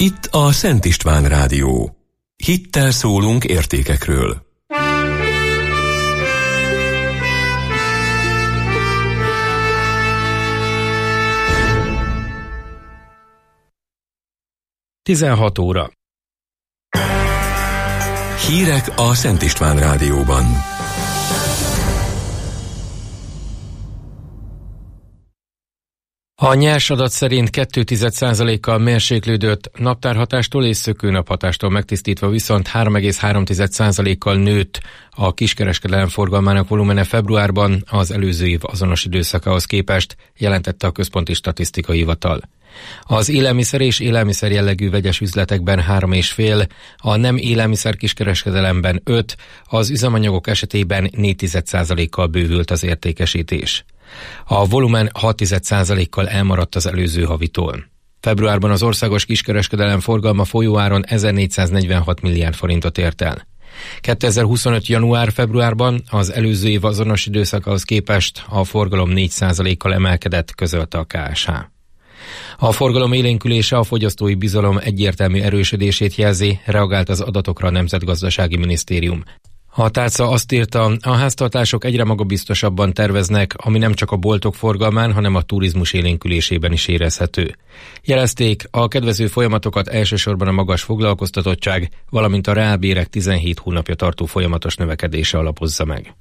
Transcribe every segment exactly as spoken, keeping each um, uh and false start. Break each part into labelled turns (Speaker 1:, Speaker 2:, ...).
Speaker 1: Itt a Szent István Rádió. Hittel szólunk értékekről.
Speaker 2: tizenhat óra.
Speaker 1: Hírek a Szent István Rádióban.
Speaker 2: A nyers adat szerint két egész egy százalékkal mérséklődött, naptárhatástól és szökőnaphatástól megtisztítva viszont három egész három százalékkal nőtt a kiskereskedelem forgalmának volumene februárban az előző év azonos időszakához képest, jelentette a Központi Statisztikai Hivatal. Az élelmiszer és élelmiszer jellegű vegyes üzletekben három és fél, a nem élelmiszer kiskereskedelemben öt, az üzemanyagok esetében négy egész százalékkal bővült az értékesítés. A volumen hat egész egy százalékkal elmaradt az előző havitól. Februárban az országos kiskereskedelem forgalma folyóáron ezernégyszáznegyvenhat milliárd forintot ért el. kétezer-huszonöt. január-februárban az előző év azonos időszakához képest a forgalom négy százalékkal emelkedett, közölte a ká es há. A forgalom élénkülése a fogyasztói bizalom egyértelmű erősödését jelzi, reagált az adatokra a Nemzetgazdasági Minisztérium. A tárca azt írta, a háztartások egyre magabiztosabban terveznek, ami nem csak a boltok forgalmán, hanem a turizmus élénkülésében is érezhető. Jelezték, a kedvező folyamatokat elsősorban a magas foglalkoztatottság, valamint a reálbérek tizenhét hónapja tartó folyamatos növekedése alapozza meg.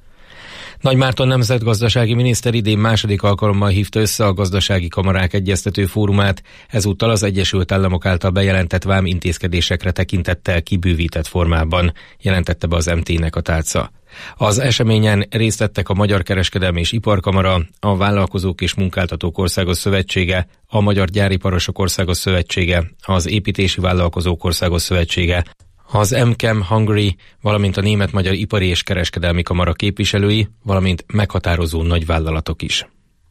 Speaker 2: Nagy Márton nemzetgazdasági miniszter idén második alkalommal hívta össze a gazdasági kamarák egyeztető fórumát, ezúttal az Egyesült Államok által bejelentett vám intézkedésekre tekintettel kibővített formában, jelentette be az em té-nek a tárca. Az eseményen részt vettek a Magyar Kereskedelmi és Iparkamara, a Vállalkozók és Munkáltatók Országos Szövetsége, a Magyar Gyáriparosok Országos Szövetsége, az Építési Vállalkozók Országos Szövetsége, az em ká e em Hungary, valamint a Német-Magyar Ipari és Kereskedelmi Kamara képviselői, valamint meghatározó nagyvállalatok is.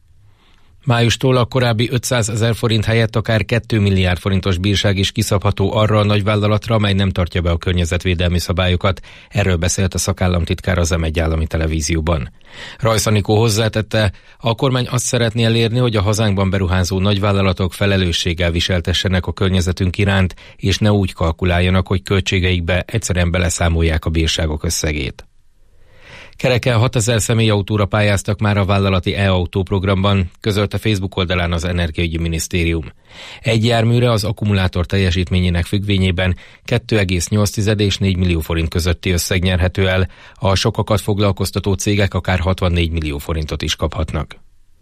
Speaker 2: Májustól a korábbi ötszázezer forint helyett akár két milliárd forintos bírság is kiszabható arra a nagyvállalatra, amely nem tartja be a környezetvédelmi szabályokat. Erről beszélt a szakállamtitkár az em egy állami televízióban. Rajsz Anikó hozzátette, a kormány azt szeretné elérni, hogy a hazánkban beruházó nagyvállalatok felelősséggel viseltessenek a környezetünk iránt, és ne úgy kalkuláljanak, hogy költségeikbe egyszerűen beleszámolják a bírságok összegét. Kereken hatezer személyautóra pályáztak már a vállalati e-autó programban, közölte Facebook oldalán az Energiaügyi Minisztérium. Egy járműre az akkumulátor teljesítményének függvényében két egész nyolc és négy millió forint közötti összeg nyerhető el, a sokakat foglalkoztató cégek akár hatvannégy millió forintot is kaphatnak.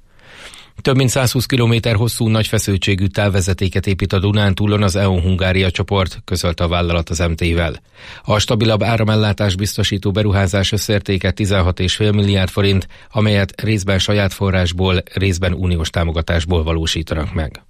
Speaker 2: Több mint százhúsz kilométer hosszú nagyfeszültségű távvezetéket épít a Dunántúlon az é o en Hungária csoport, közölte a vállalat az em té-vel. A stabilabb áramellátás biztosító beruházás összértéke tizenhat egész öt milliárd forint, amelyet részben saját forrásból, részben uniós támogatásból valósítanak meg.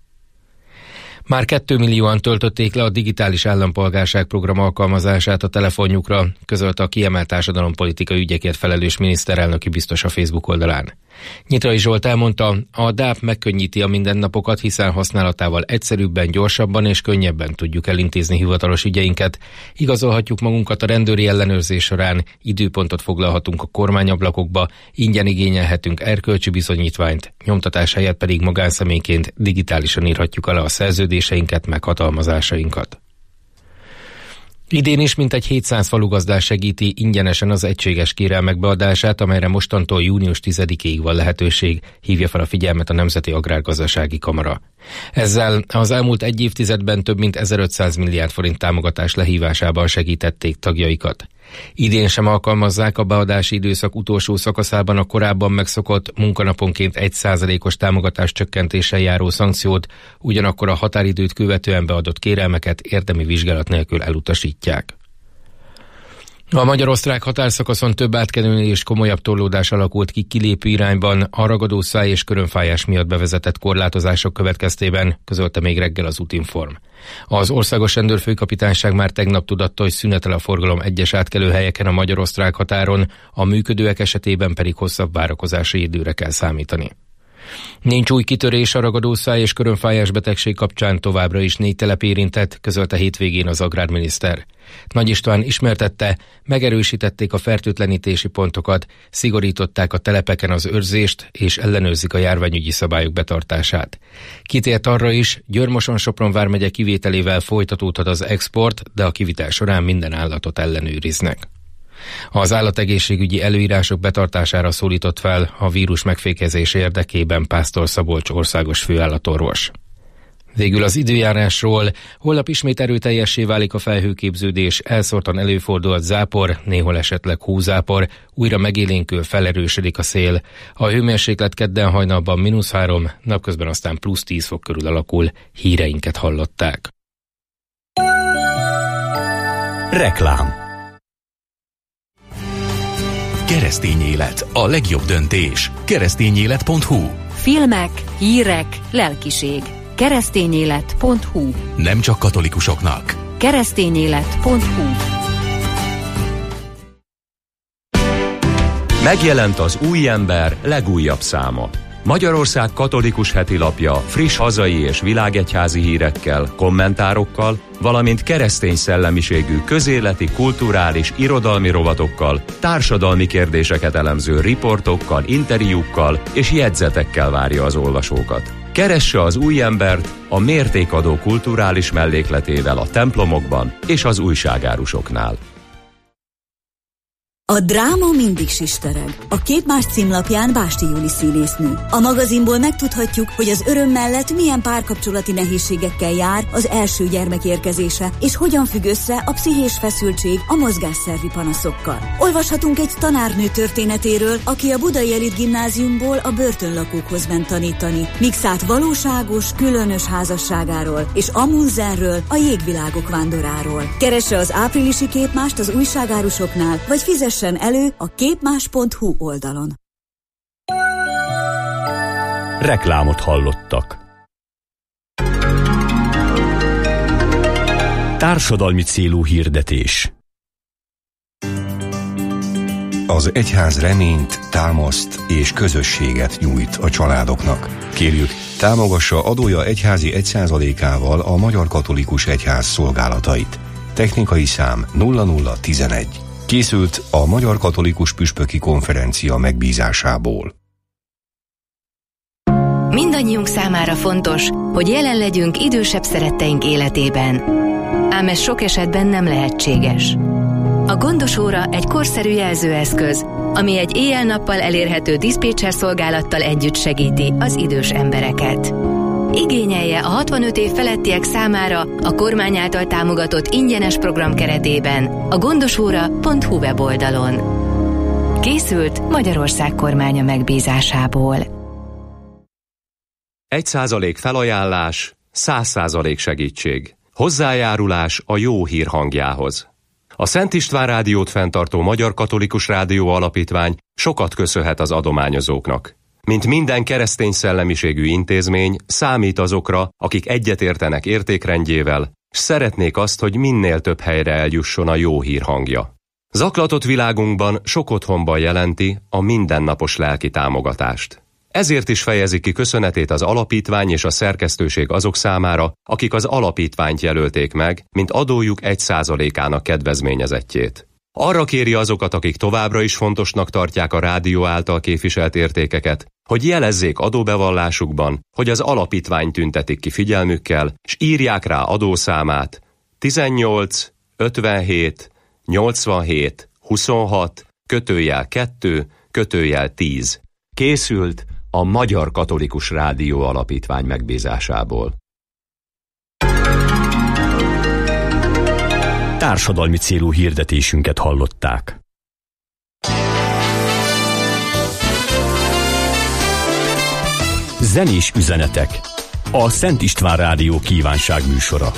Speaker 2: Már két millióan töltötték le a digitális állampolgárság program alkalmazását a telefonjukra, közölte a kiemelt társadalompolitikai ügyekért felelős miniszterelnöki biztos a Facebook oldalán. Nyitrai Zsolt elmondta, a dé á pé megkönnyíti a mindennapokat, hiszen használatával egyszerűbben, gyorsabban és könnyebben tudjuk elintézni hivatalos ügyeinket, igazolhatjuk magunkat a rendőri ellenőrzés során, időpontot foglalhatunk a kormányablakokba, ingyen igényelhetünk erkölcsi bizonyítványt, nyomtatás helyett pedig magánszemélyként digitálisan írhatjuk alá a szerződéseinket, meg hatalmazásainkat. Idén is mintegy hétszáz falugazdás segíti ingyenesen az egységes kérelmek beadását, amelyre mostantól június tizedikéig van lehetőség, hívja fel a figyelmet a Nemzeti Agrárgazdasági Kamara. Ezzel az elmúlt egy évtizedben több mint ezerötszáz milliárd forint támogatás lehívásában segítették tagjaikat. Idén sem alkalmazzák a beadási időszak utolsó szakaszában a korábban megszokott munkanaponként egy százalékos támogatás csökkentéssel járó szankciót, ugyanakkor a határidőt követően beadott kérelmeket érdemi vizsgálat nélkül elutasítják. A magyar-osztrák határszakaszon több átkelőnél és komolyabb torlódás alakult ki kilépő irányban a ragadószáj és körömfájás miatt bevezetett korlátozások következtében, közölte még reggel az Útinform. Az Országos Rendőrfőkapitányság már tegnap tudatta, hogy szünetel a forgalom egyes átkelőhelyeken a magyar-osztrák határon, a működőek esetében pedig hosszabb várakozási időre kell számítani. Nincs új kitörés a ragadószáj és körömfájás betegség kapcsán, továbbra is négy telep érintett, közölte hétvégén az agrárminiszter. Nagy István ismertette, megerősítették a fertőtlenítési pontokat, szigorították a telepeken az őrzést és ellenőrzik a járványügyi szabályok betartását. Kitért arra is, Győr-Moson-Sopron vármegye kivételével folytatódhat az export, de a kivitel során minden állatot ellenőriznek. Az állategészségügyi előírások betartására szólított fel a vírus megfékezése érdekében Pásztor Szabolcs országos főállatorvos. Végül az időjárásról. Holnap ismét erőteljessé válik a felhőképződés, elszórtan előfordulhat zápor, néhol esetleg hózápor, újra megélénkül, felerősödik a szél. A hőmérséklet kedden hajnalban mínusz három, napközben aztán plusz tíz fok körül alakul. Híreinket hallották.
Speaker 1: Reklám. Keresztény élet, a legjobb döntés. keresztényélet pont hu.
Speaker 3: Filmek, hírek, lelkiség. keresztényélet pont hu.
Speaker 1: Nem csak katolikusoknak.
Speaker 3: keresztényélet pont hu.
Speaker 1: Megjelent az Új Ember legújabb száma. Magyarország katolikus heti lapja friss hazai és világegyházi hírekkel, kommentárokkal, valamint keresztény szellemiségű közéleti, kulturális, irodalmi rovatokkal, társadalmi kérdéseket elemző riportokkal, interjúkkal és jegyzetekkel várja az olvasókat. Keresse az Új Embert a mértékadó kulturális mellékletével a templomokban és az újságárusoknál.
Speaker 4: A dráma mindig sistereg. A Képmás címlapján Básti Júli színésznő. A magazinból megtudhatjuk, hogy az öröm mellett milyen párkapcsolati nehézségekkel jár az első gyermek érkezése, és hogyan függ össze a pszichés feszültség a mozgásszervi panaszokkal. Olvashatunk egy tanárnő történetéről, aki a Budai Elit Gimnáziumból a börtönlakókhoz ment tanítani, míg szállt valóságos, különös házasságáról, és Amundsenről, a jégvilágok vándoráról. Keresse az áprilisi Képmást az újságárusoknál, vagy fizesse elő a képmás pont hu oldalon.
Speaker 1: Reklámot hallottak. Társadalmi célú hirdetés.
Speaker 5: Az egyház reményt, támaszt és közösséget nyújt a családoknak. Kérjük, támogassa adója egyházi egy százalékával a Magyar Katolikus Egyház szolgálatait. Technikai szám nulla nulla tizenegy. Készült a Magyar Katolikus Püspöki Konferencia megbízásából.
Speaker 3: Mindannyiunk számára fontos, hogy jelen legyünk idősebb szeretteink életében. Ám ez sok esetben nem lehetséges. A gondos óra egy korszerű jelzőeszköz, ami egy éjjel-nappal elérhető diszpécser szolgálattal együtt segíti az idős embereket. Igényelje a hatvanöt év felettiek számára a kormány által támogatott ingyenes program keretében a gondosóra pont hu weboldalon. Készült Magyarország kormánya megbízásából.
Speaker 6: Egy százalék felajánlás, száz százalék segítség. Hozzájárulás a jó hír hangjához. A Szent István Rádiót fenntartó Magyar Katolikus Rádió Alapítvány sokat köszönhet az adományozóknak. Mint minden keresztény szellemiségű intézmény, számít azokra, akik egyetértenek értékrendjével, s szeretnék azt, hogy minél több helyre eljusson a jó hír hangja. Zaklatott világunkban sok otthonban jelenti a mindennapos lelki támogatást. Ezért is fejezi ki köszönetét az alapítvány és a szerkesztőség azok számára, akik az alapítványt jelölték meg, mint adójuk egy százalékának kedvezményezettjét. Arra kéri azokat, akik továbbra is fontosnak tartják a rádió által képviselt értékeket, hogy jelezzék adóbevallásukban, hogy az alapítvány tüntetik ki figyelmükkel, s írják rá adószámát tizennyolc ötvenhét nyolcvanhét huszonhat kötőjel kettő kötőjel tíz. Készült a Magyar Katolikus Rádió Alapítvány megbízásából.
Speaker 1: Társadalmi célú hirdetésünket hallották. Zenés üzenetek. A Szent István Rádió kívánság műsora.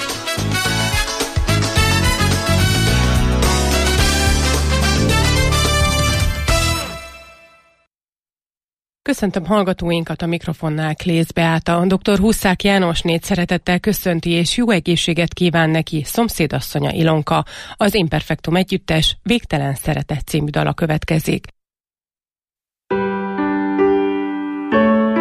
Speaker 7: Köszöntöm hallgatóinkat, a mikrofonnál Klész Beáta. doktor Huszák Jánosnét szeretettel köszönti és jó egészséget kíván neki szomszédasszonya Ilonka. Az Imperfektum együttes Végtelen szeretet című dala következik.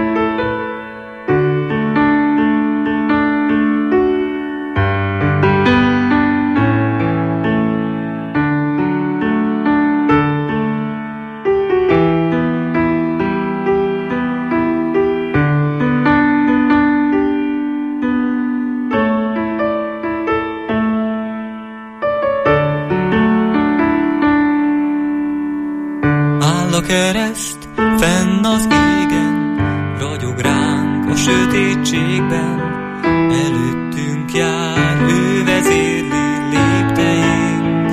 Speaker 8: fenn az égen, ragyog ránk a sötétségben, előttünk jár, ő vezérli lépteink.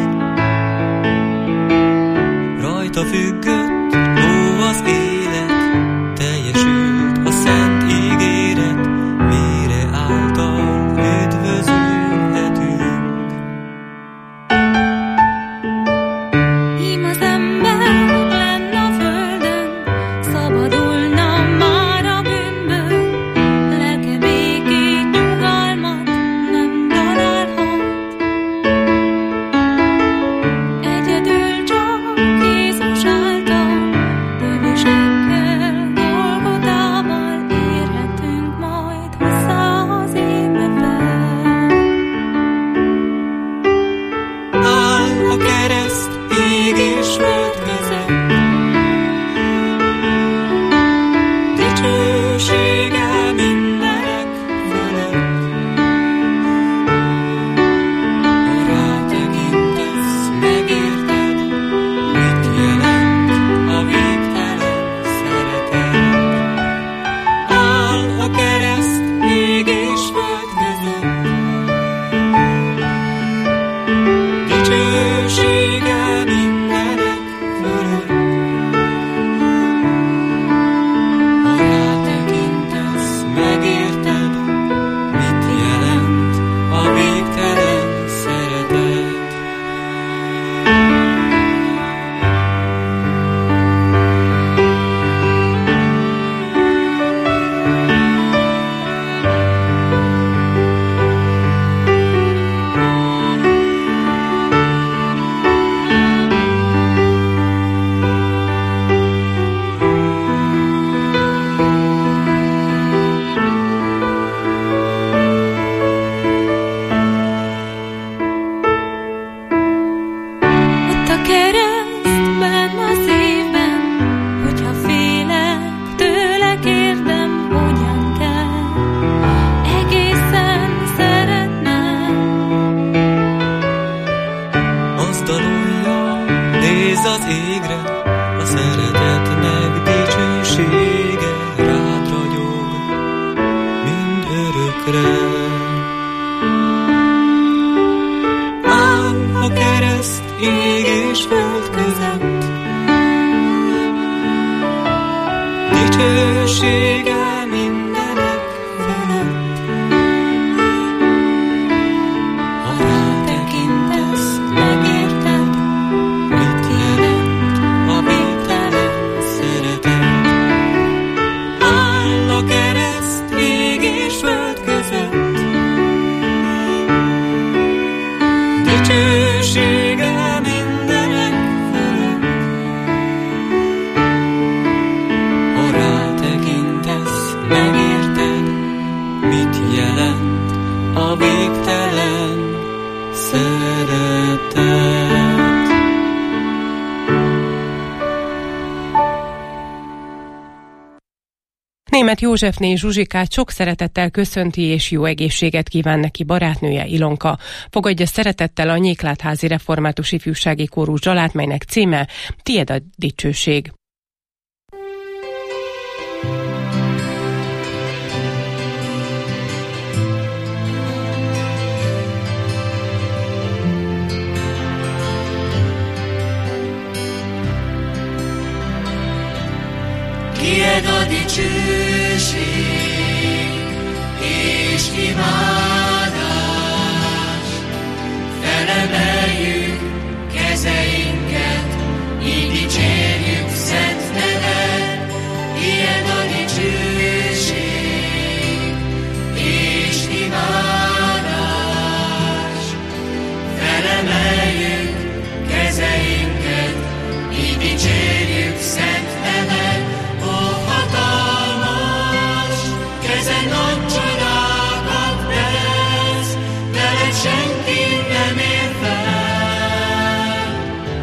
Speaker 8: Rajta függött, ló az élet, teljesült a szent ígéret, vére által üdvözülhetünk.
Speaker 9: Ím az ember lenn a földön, szabadulna már a bűnből, lelke békét, nyugalmat nem találhat. Egyedül csak Jézus által, bűnösekkel, Golgotával érhetünk majd hozzá az énbe fel.
Speaker 8: Áll a kereszt ég és föld között, dicsősége mindenek fölött. Ha rátekintesz, megérted, mit jelent a végtelen szeretet. Áll a kereszt ég és föld között, dicsősége mindenek fölött. Ha rátekintesz, megérted, mit jelent a végtelen szeretet.
Speaker 9: Ott a keresztben a szívben, hogyha félek, tőle kérdem, hogyan kell, egészen szeretnem.
Speaker 8: Azt dalolja, nézz az égre, a szeretetnek dicsősége rád ragyog, mind örökre. Áll a kereszt ég és föld között, dicsősége mindenek fölött. Ha rátekintesz, megérted, mit jelent a végtelen szeretet. Áll a kereszt ég és föld között, dicsősége mindenek fölött. Ha rátekintesz, megérted, mit jelent a végtelen szeretet.
Speaker 7: Németh Józsefné Zsuzsikát sok szeretettel köszönti és jó egészséget kíván neki barátnője, Ilonka. Fogadja szeretettel a Nyéklátházi Református Ifjúsági Kórus dalát, melynek címe Tied a dicsőség.
Speaker 10: Tied a dicsőség és imádás, felemeljük kezeinket, így dicsérjük szent neved. Tied a dicsőség és imádás, felemeljük kezeinket, így dicsérjük szent neved. Nagy csodákat tesz, veled senki nem ér fel.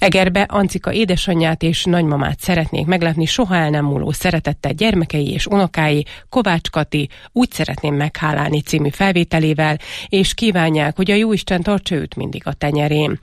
Speaker 7: Egerbe Ancika édesanyját és nagymamát szeretnék meglepni soha el nem múló szeretettel gyermekei és unokái, Kovács Kati Úgy szeretném meghálálni című felvételével, és kívánják, hogy a Jóisten tartsa őt mindig a tenyerén.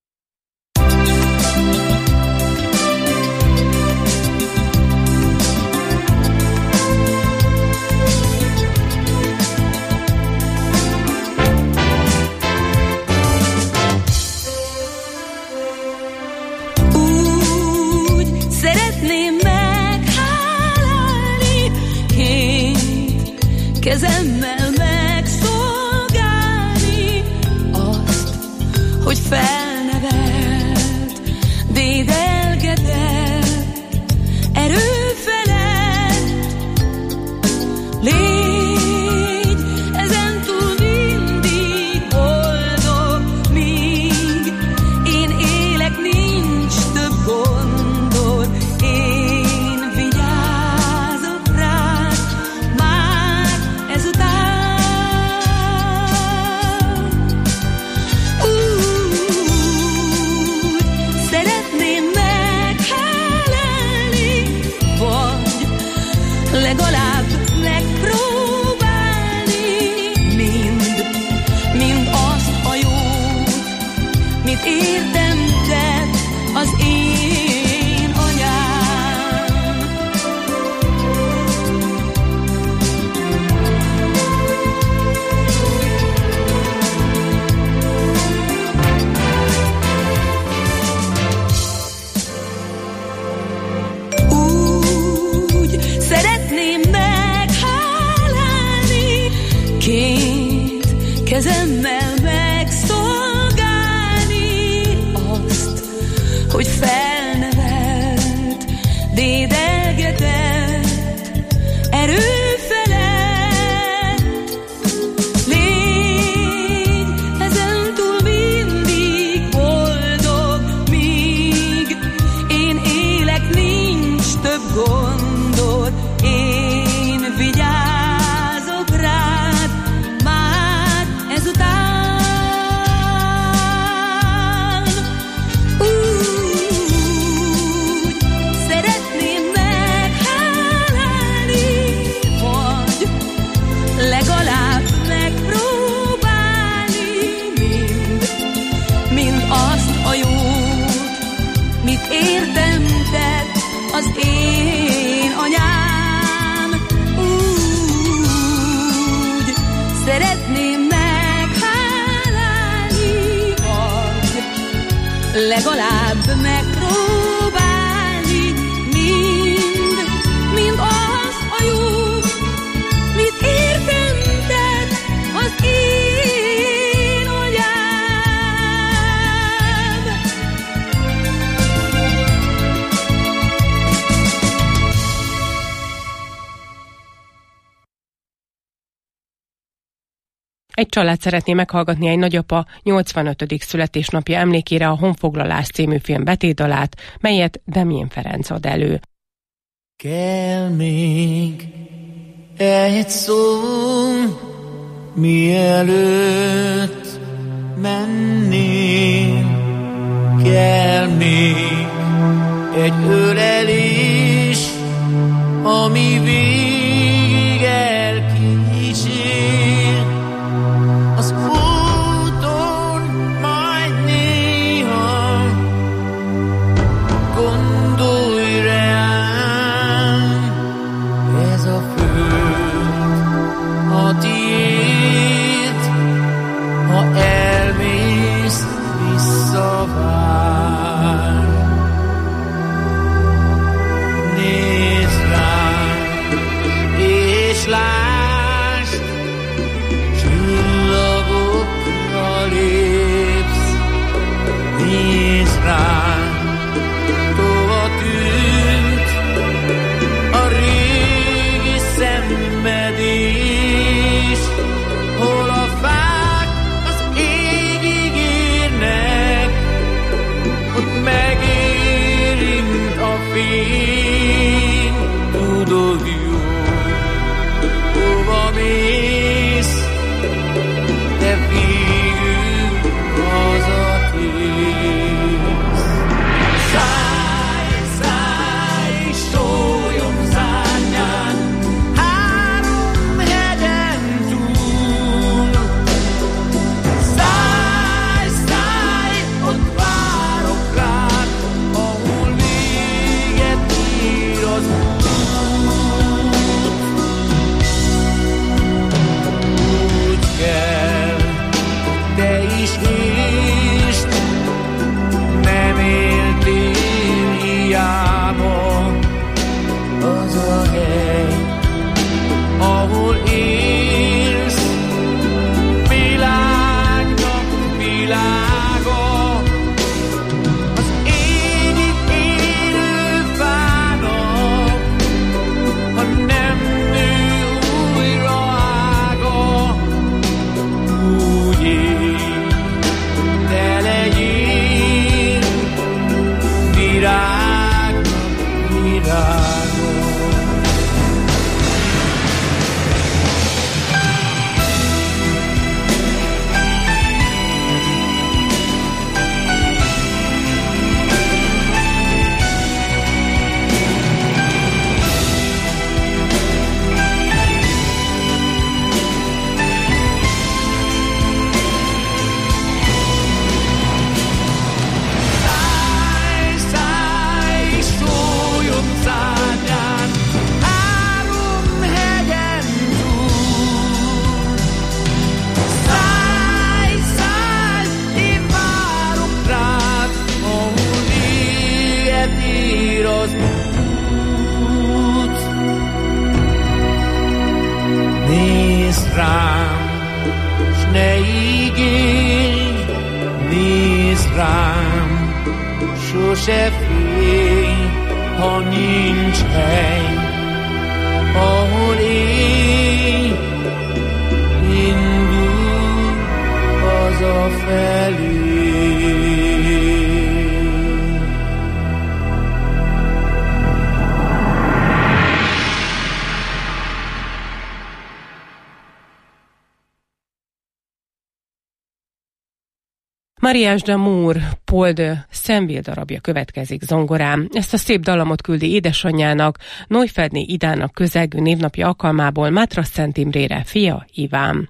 Speaker 9: Kezemmel megszolgálni azt, hogy felnevelt, dédelgetett, erő felett. Légy ezentúl mindig boldog, míg én élek, nincs több gondod, én vigyázok rád, már ezután. Úgy szeretném meghelelni, vagy legalább megpróbálni mind, mind azt a jót, mit értem tett az én anyám. Úgy szeretném meghálálni, két kezemmel megszolgálni azt, hogy felnevelt, dédelgetett, erő felett. Légy ezentúl mindig boldog, míg én élek, nincs több gondod, én vigyázok rád, már ezután. Úgy szeretném meghálálni, vagy legalább megpróbálni mind, mind azt a jót, mit értem tett az én anyám. Úgy szeretném meghálálni, vagy legalább megpróbálni mind, mind azt a jót, mit értem tett az én anyám.
Speaker 7: Egy család szeretné meghallgatni egy nagyapa nyolcvanötödik születésnapja emlékére a Honfoglalás című film betétdalát, melyet Demjén Ferenc ad elő.
Speaker 10: Kell még egy szó, mielőtt menném, kell még egy ölelés, ami végig elkísér. Az úton majd néha gondolj rám, ez a föld a tiéd, ha elmész, visszavár. Nézd rám, ír az út. Nézd rám, s ne ígérj, nézd rám, sose félj, ha nincs hely, ahol élj, indul hazafelé.
Speaker 7: Mariage d'Amour, Paul de Saint-Ville darabja következik zongorán. Ezt a szép dallamot küldi édesanyjának, Neufeldné Idának közelgő névnapja alkalmából Mátrasz Szent Imrére fia Iván.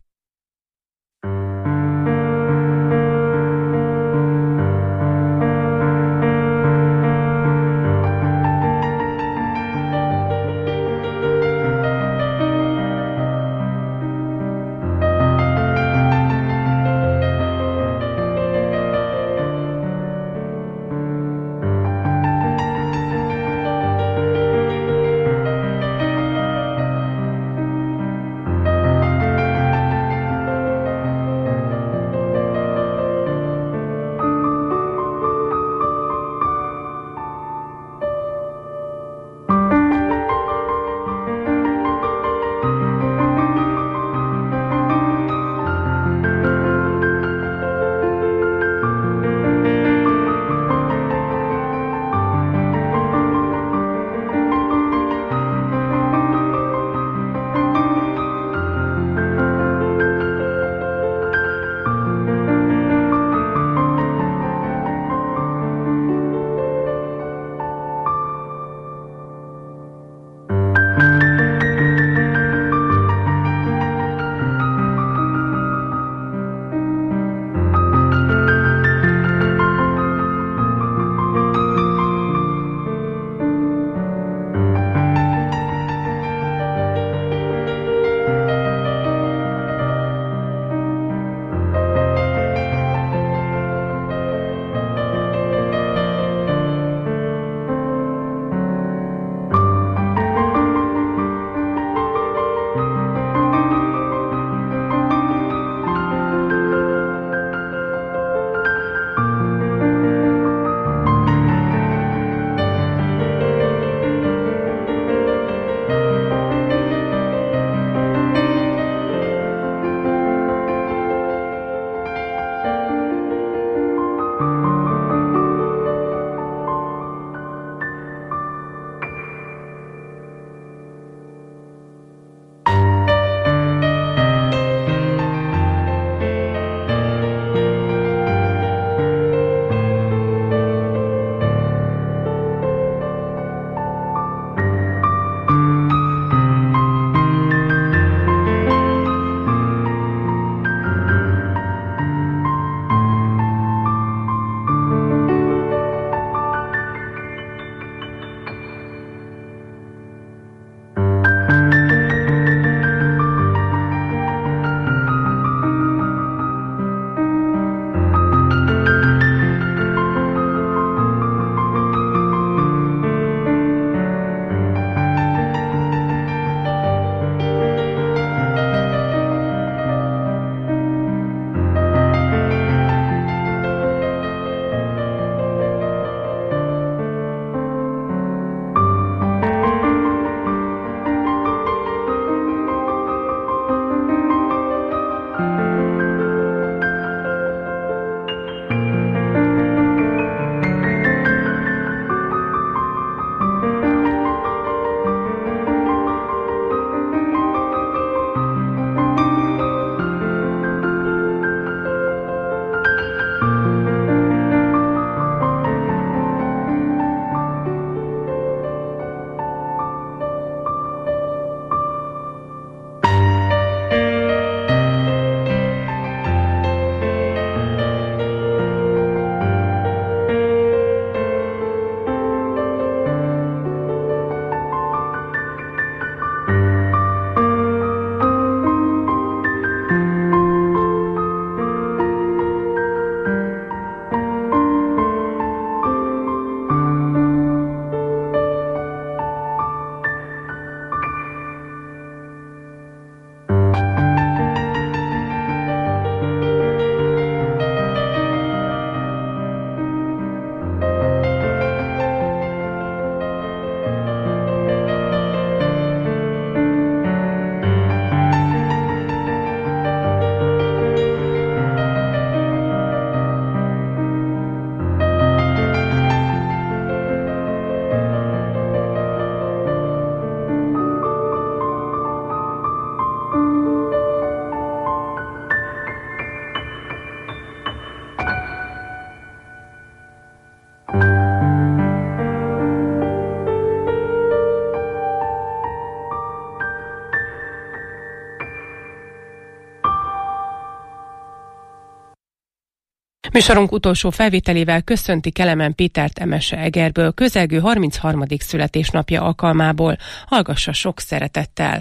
Speaker 7: Műsorunk utolsó felvételével köszönti Kelemen Pétert Emese Egerből közelgő harmincharmadik születésnapja alkalmából. Hallgassa sok szeretettel!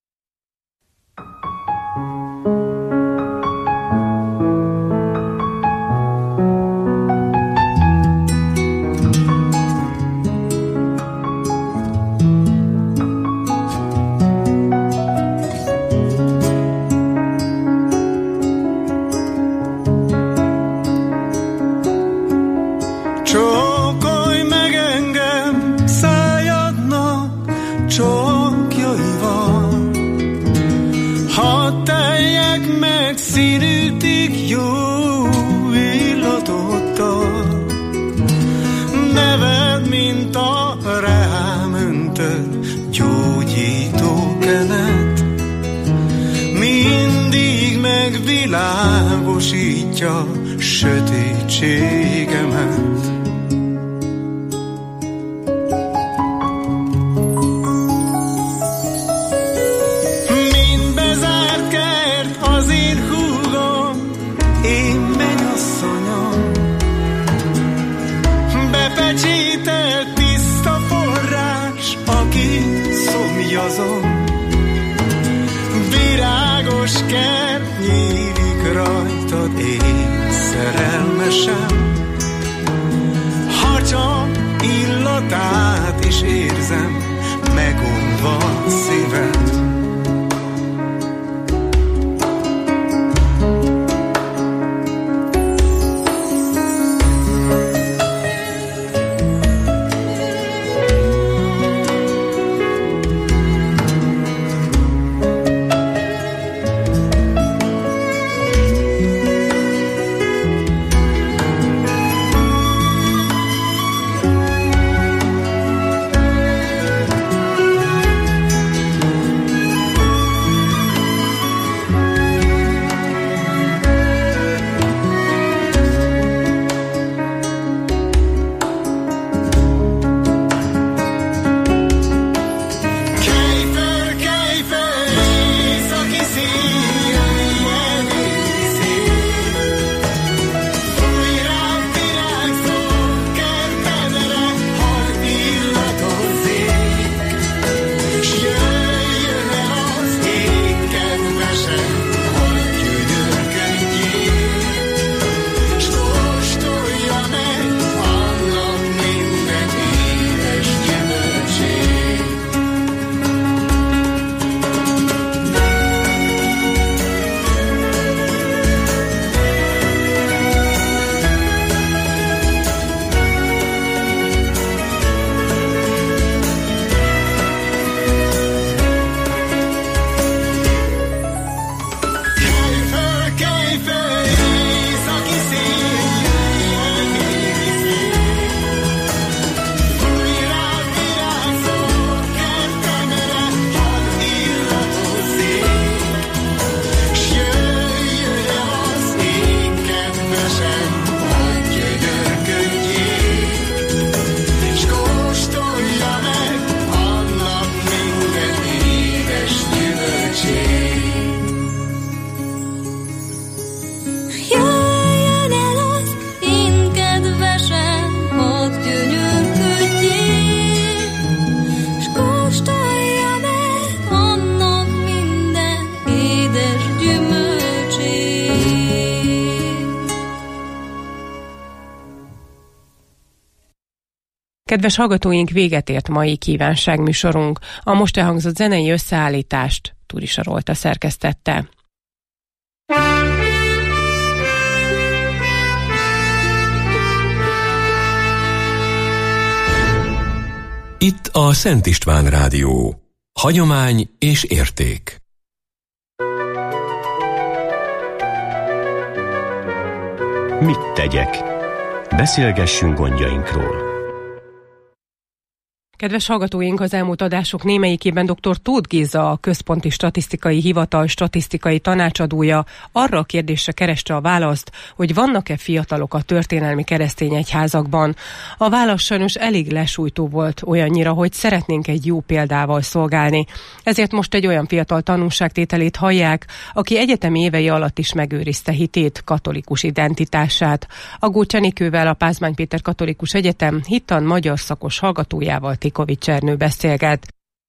Speaker 8: Csókolj meg engem szájadnak csókjaival, hadd teljek meg színűtig jó illatottal. Neved, mint a rám öntött gyógyító kenet, mindig megvilágosítja sötétségemet. Bepecsételt tiszta forrás, aki szomjazom. Virágos kert nyílik rajtad, én szerelmesem. Ha csak illatát is érzem, megunva szíved.
Speaker 7: Kedves hallgatóink, véget ért mai kívánságműsorunk. A most elhangzott zenei összeállítást Turisa Rolta szerkesztette.
Speaker 11: Itt a Szent István Rádió. Hagyomány és érték.
Speaker 12: Mit tegyek? Beszélgessünk gondjainkról.
Speaker 7: Kedves hallgatóink, az elmúlt adások némelyikében dr. Tóth Géza, a Központi Statisztikai Hivatal statisztikai tanácsadója arra a kérdésre kereste a választ, hogy vannak-e fiatalok a történelmi keresztény egyházakban. A válasz sajnos elég lesújtó volt, olyannyira, hogy szeretnénk egy jó példával szolgálni. Ezért most egy olyan fiatal tanúságtételét hallják, aki egyetemi évei alatt is megőrizte hitét, katolikus identitását. Aggó Csenikővel, a Pázmány Péter Katolikus Egyetem hittan magyar szakos hallgatójával Tikovics Ernő beszélget.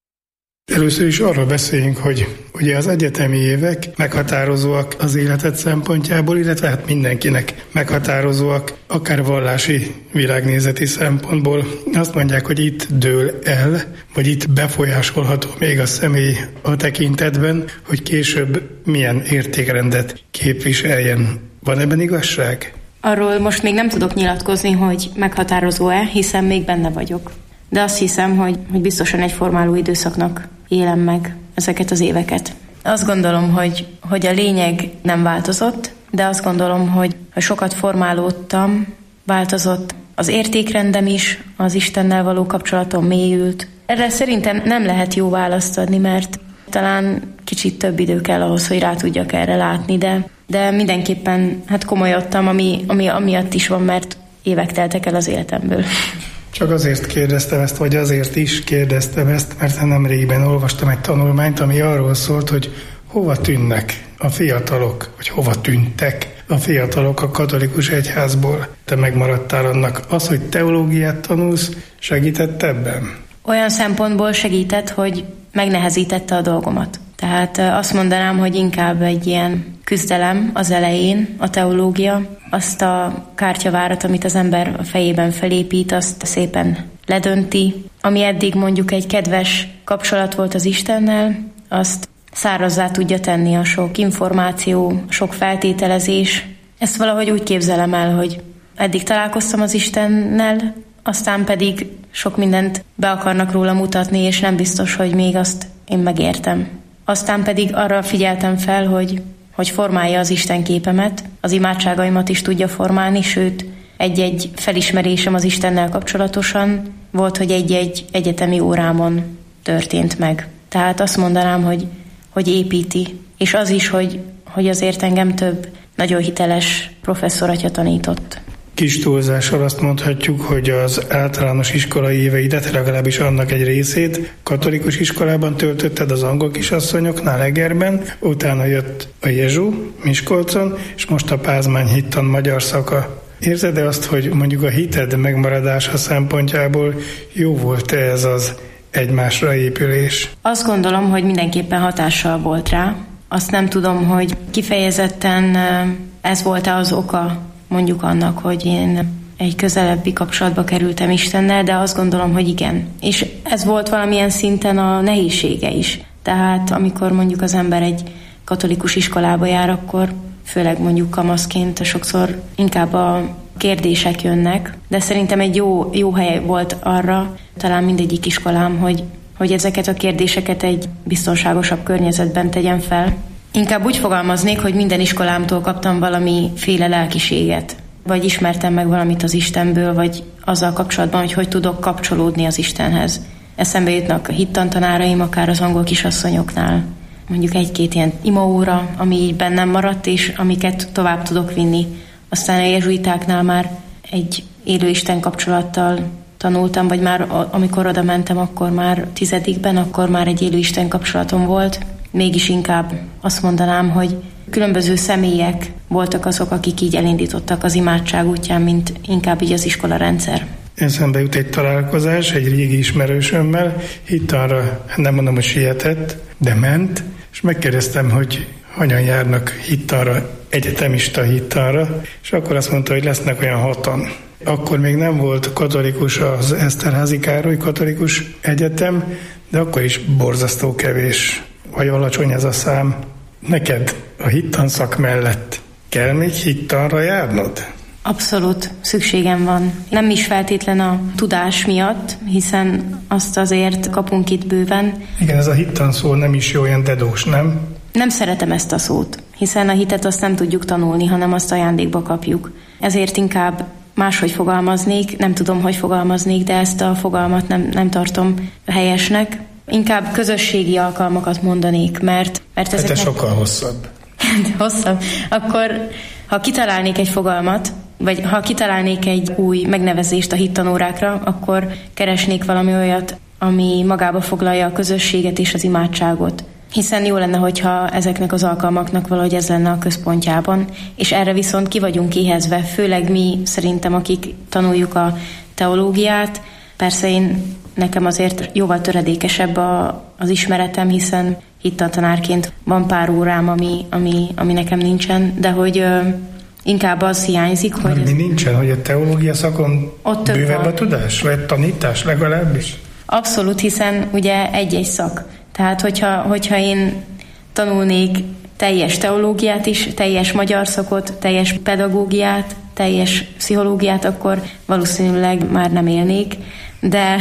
Speaker 12: Először is arról beszéljünk, hogy ugye az egyetemi évek meghatározóak az életed szempontjából, illetve hát mindenkinek meghatározóak, akár vallási, világnézeti szempontból. Azt mondják, hogy itt dől el, vagy itt befolyásolható még a személy a tekintetben, hogy később milyen értékrendet képviseljen. Van ebben igazság?
Speaker 13: Arról most még nem tudok nyilatkozni, hogy meghatározó-e, hiszen még benne vagyok. De azt hiszem, hogy, hogy biztosan egy formáló időszaknak élem meg ezeket az éveket. Azt gondolom, hogy, hogy a lényeg nem változott, de azt gondolom, hogy ha sokat formálódtam, változott az értékrendem is, az Istennel való kapcsolatom mélyült. Erre szerintem nem lehet jó választ adni, mert talán kicsit több idő kell ahhoz, hogy rá tudjak erre látni, de, de mindenképpen hát komolyodtam, ami, ami amiatt is van, mert évek teltek el az életemből.
Speaker 12: Csak azért kérdeztem ezt, vagy azért is kérdeztem ezt, mert nemrégiben olvastam egy tanulmányt, ami arról szólt, hogy hova tűnnek a fiatalok, vagy hova tűntek a fiatalok a katolikus egyházból. Te megmaradtál annak. Az, hogy teológiát tanulsz, segített ebben?
Speaker 13: Olyan szempontból segített, hogy megnehezítette a dolgomat. Tehát azt mondanám, hogy inkább egy ilyen küzdelem az elején, a teológia, azt a kártyavárat, amit az ember a fejében felépít, azt szépen ledönti. Ami eddig mondjuk egy kedves kapcsolat volt az Istennel, azt szárazzá tudja tenni a sok információ, sok feltételezés. Ezt valahogy úgy képzelem el, hogy eddig találkoztam az Istennel, aztán pedig sok mindent be akarnak róla mutatni, és nem biztos, hogy még azt én megértem. Aztán pedig arra figyeltem fel, hogy, hogy formálja az Isten képemet, az imádságaimat is tudja formálni, sőt, egy-egy felismerésem az Istennel kapcsolatosan volt, hogy egy-egy egyetemi órámon történt meg. Tehát azt mondanám, hogy, hogy építi, és az is, hogy, hogy azért engem több nagyon hiteles professzoratja tanított.
Speaker 12: Kis túlzással azt mondhatjuk, hogy az általános iskolai éveidet, legalábbis annak egy részét katolikus iskolában töltötted az angol kisasszonyoknál Egerben, utána jött a Jezsu Miskolcon, és most a Pázmány hittan magyar szaka. Érzed-e azt, hogy mondjuk a hited megmaradása szempontjából jó volt-e ez az egymásra épülés?
Speaker 13: Azt gondolom, hogy mindenképpen hatással volt rá. Azt nem tudom, hogy kifejezetten ez volt-e az oka mondjuk annak, hogy én egy közelebbi kapcsolatba kerültem Istennel, de azt gondolom, hogy igen. És ez volt valamilyen szinten a nehézsége is. Tehát amikor mondjuk az ember egy katolikus iskolába jár, akkor főleg mondjuk kamaszként sokszor inkább a kérdések jönnek, de szerintem egy jó, jó hely volt arra, talán mindegyik iskolám, hogy, hogy ezeket a kérdéseket egy biztonságosabb környezetben tegyen fel. Inkább úgy fogalmaznék, hogy minden iskolámtól kaptam valamiféle lelkiséget, vagy ismertem meg valamit az Istenből, vagy azzal kapcsolatban, hogy hogy tudok kapcsolódni az Istenhez. Eszembe jutnak a hittantanáraim, akár az angol kisasszonyoknál. Mondjuk egy-két ilyen imaóra, ami így bennem maradt, és amiket tovább tudok vinni. Aztán a jezsuitáknál már egy élő Isten kapcsolattal tanultam, vagy már amikor oda mentem, akkor már tizedikben, akkor már egy élő Isten kapcsolatom volt. Mégis inkább azt mondanám, hogy különböző személyek voltak azok, akik így elindítottak az imádság útján, mint inkább így az iskola rendszer.
Speaker 12: Eszembe jut egy találkozás egy régi ismerősömmel, hittanra, nem mondom, hogy sietett, de ment, és megkérdeztem, hogy hogyan járnak hittanra, egyetemista hittanra, és akkor azt mondta, hogy lesznek olyan hatan. Akkor még nem volt katolikus az Eszterházy Károly katolikus egyetem, de akkor is borzasztó kevés, vagy alacsony ez a szám. Neked a hittanszak mellett kell még hittanra járnod?
Speaker 13: Abszolút szükségem van. Nem is feltétlen a tudás miatt, hiszen azt azért kapunk itt bőven.
Speaker 12: Igen, ez a hittan szó nem is jó, olyan dedós, nem?
Speaker 13: Nem szeretem ezt a szót, hiszen a hitet azt nem tudjuk tanulni, hanem azt ajándékba kapjuk. Ezért inkább máshogy fogalmaznék, nem tudom, hogy fogalmaznék, de ezt a fogalmat nem, nem tartom helyesnek. Inkább közösségi alkalmakat mondanék, mert, mert ezek...
Speaker 12: Hát ez sokkal hosszabb.
Speaker 13: Hosszabb. Akkor, ha kitalálnék egy fogalmat, vagy ha kitalálnék egy új megnevezést a hittanórákra, akkor keresnék valami olyat, ami magába foglalja a közösséget és az imádságot. Hiszen jó lenne, hogyha ezeknek az alkalmaknak valahogy ez lenne a központjában, és erre viszont ki vagyunk éhezve, főleg mi szerintem, akik tanuljuk a teológiát. Persze én, nekem azért jóval töredékesebb a, az ismeretem, hiszen hittantanárként van pár órám, ami, ami, ami nekem nincsen, de hogy ö, inkább az hiányzik, hogy...
Speaker 12: Mi nincsen, hogy a teológia szakon bővebb a tudás, vagy tanítás legalábbis?
Speaker 13: Abszolút, hiszen ugye egy-egy szak. Tehát, hogyha, hogyha én tanulnék teljes teológiát is, teljes magyar szakot, teljes pedagógiát, teljes pszichológiát, akkor valószínűleg már nem élnék, de,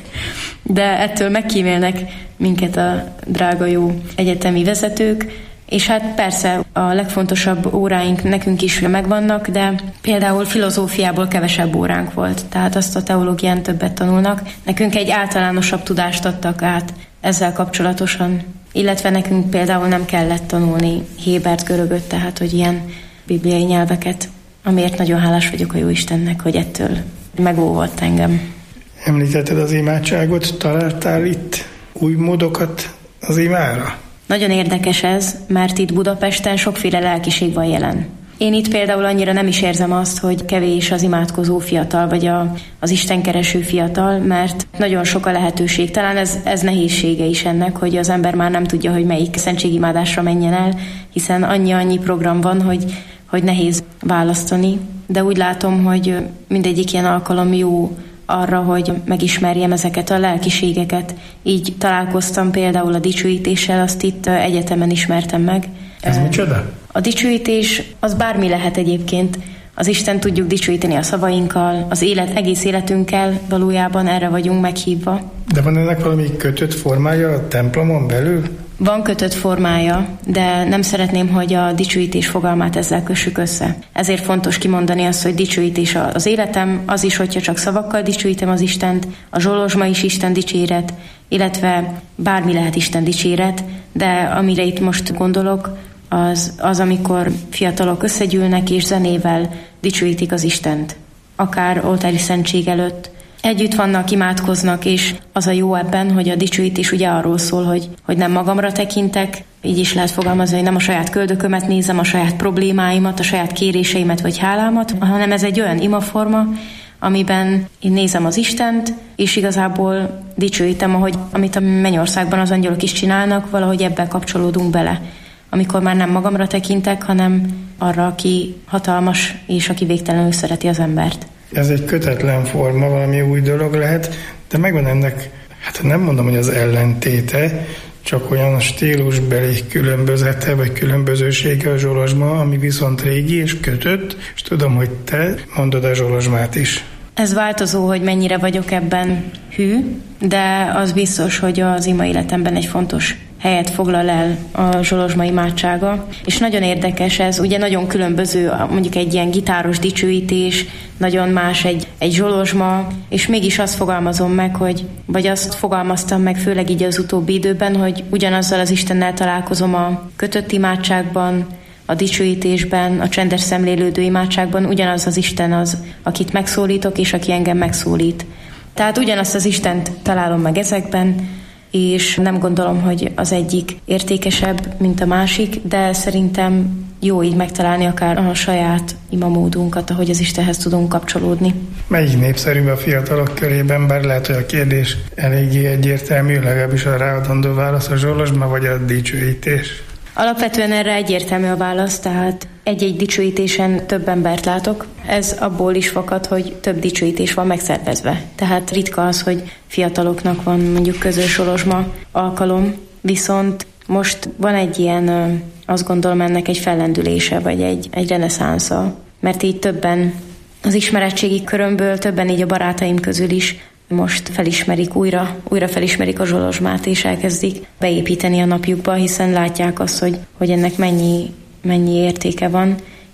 Speaker 13: de ettől megkímélnek minket a drága jó egyetemi vezetők, és hát persze a legfontosabb óráink nekünk is megvannak, de például filozófiából kevesebb óránk volt, tehát azt a teológián többet tanulnak. Nekünk egy általánosabb tudást adtak át ezzel kapcsolatosan, illetve nekünk például nem kellett tanulni hébert, görögöt, tehát hogy ilyen bibliai nyelveket, amiért nagyon hálás vagyok a Jóistennek, hogy ettől megóvott engem.
Speaker 12: Említetted az imádságot, találtál itt új módokat az imára?
Speaker 13: Nagyon érdekes ez, mert itt Budapesten sokféle lelkiség van jelen. Én itt például annyira nem is érzem azt, hogy kevés az imádkozó fiatal, vagy a, az istenkereső fiatal, mert nagyon sok a lehetőség. Talán ez, ez nehézsége is ennek, hogy az ember már nem tudja, hogy melyik szentségimádásra menjen el, hiszen annyi-annyi program van, hogy, hogy nehéz választani. De úgy látom, hogy mindegyik ilyen alkalom jó arra, hogy megismerjem ezeket a lelkiségeket. Így találkoztam például a dicsőítéssel, azt itt egyetemen ismertem meg.
Speaker 12: Ez micsoda?
Speaker 13: A dicsőítés az bármi lehet egyébként. Az Isten tudjuk dicsőíteni a szavainkkal, az élet, egész életünkkel, valójában erre vagyunk meghívva.
Speaker 12: De van ennek valami kötött formája a templomon belül?
Speaker 13: Van kötött formája, de nem szeretném, hogy a dicsőítés fogalmát ezzel kössük össze. Ezért fontos kimondani azt, hogy dicsőítés az életem, az is, hogyha csak szavakkal dicsőítem az Istent, a zsolozsma is Isten dicséret, illetve bármi lehet Isten dicséret, de amire itt most gondolok, az, az amikor fiatalok összegyűlnek és zenével dicsőítik az Istent. Akár oltári szentség előtt, együtt vannak, imádkoznak, és az a jó ebben, hogy a dicsőítés ugye arról szól, hogy, hogy nem magamra tekintek, így is lehet fogalmazni, hogy nem a saját köldökömet nézem, a saját problémáimat, a saját kéréseimet vagy hálámat, hanem ez egy olyan imaforma, amiben én nézem az Istent, és igazából dicsőítem, ahogy, amit a mennyországban az angyalok is csinálnak, valahogy ebben kapcsolódunk bele. Amikor már nem magamra tekintek, hanem arra, aki hatalmas, és aki végtelenül szereti az embert.
Speaker 12: Ez egy kötetlen forma, valami új dolog lehet, de megvan ennek, hát nem mondom, hogy az ellentéte, csak olyan stílusbeli különbözete, vagy különbözősége a zsolozsma, ami viszont régi és kötött, és tudom, hogy te mondod a zsolozsmát is.
Speaker 13: Ez változó, hogy mennyire vagyok ebben hű, de az biztos, hogy az ima életemben egy fontos helyet foglal el a zsolozsma imádsága. És nagyon érdekes ez, ugye nagyon különböző, mondjuk egy ilyen gitáros dicsőítés, nagyon más egy, egy zsolozsma, és mégis azt fogalmazom meg, hogy, vagy azt fogalmaztam meg, főleg így az utóbbi időben, hogy ugyanazzal az Istennel találkozom a kötött imádságban, a dicsőítésben, a csendes szemlélődő imádságban, ugyanaz az Isten az, akit megszólítok, és aki engem megszólít. Tehát ugyanazt az Istent találom meg ezekben, és nem gondolom, hogy az egyik értékesebb, mint a másik, de szerintem jó így megtalálni akár a saját imamódunkat, ahogy az Istenhez tudunk kapcsolódni.
Speaker 12: Melyik népszerűbb a fiatalok körében, bár lehet, hogy a kérdés eléggé egyértelmű, legalábbis a ráadandó válasz a zsolozsma vagy a dicsőítés?
Speaker 13: Alapvetően erre egyértelmű a válasz, tehát egy-egy dicsőítésen több embert látok. Ez abból is fakad, hogy több dicsőítés van megszervezve. Tehát ritka az, hogy fiataloknak van mondjuk közös zsolozsma alkalom, viszont most van egy ilyen, azt gondolom ennek egy fellendülése, vagy egy, egy reneszánsza, mert így többen az ismeretségi körömből, többen így a barátaim közül is most felismerik újra, újra felismerik a zsolozsmát, és elkezdik beépíteni a napjukba, hiszen látják azt, hogy, hogy ennek mennyi, mennyi értéke van,